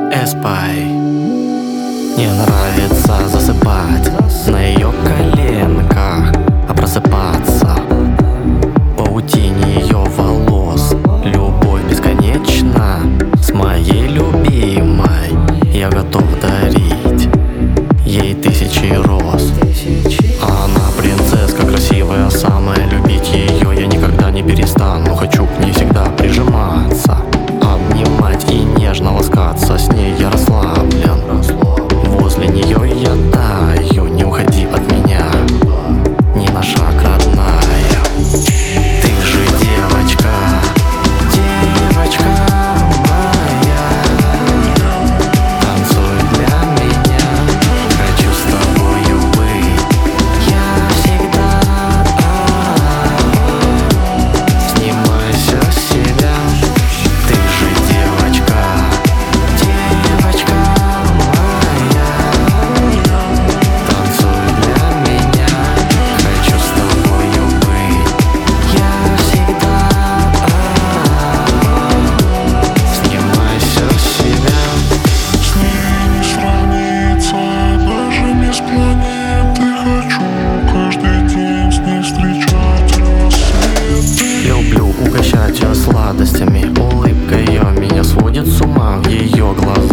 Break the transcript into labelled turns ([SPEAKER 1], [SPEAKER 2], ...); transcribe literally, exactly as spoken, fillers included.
[SPEAKER 1] Эспай. Не нравится засыпать на ее коленках, а просыпаться в паутине ее волос. Любовь бесконечна с моей любимой. Я готов дарить ей тысячи роз. Она принцесска красивая, самая, любить ее я никогда не перестану. Хочу к ней всегда прижиматься, обнимать и нежно ласкаться. С ней я расслаблен, возле нее я таю. Не уходи от меня ни на шаг, родная. Ты же девочка, девочка моя. Танцуй для меня, хочу с тобою быть. Я всегда снимай всё с себя. Ты же девочка, девочка моя. Танцуй для меня, хочу с тобою быть. Я всегда снимай всё с себя.
[SPEAKER 2] С ней не сравнится даже без планеты. Хочу каждый день с ней встречать рассветы.
[SPEAKER 1] Люблю угощать ее сладостями. Улыбка ее меня сводит с ума. В ее глазах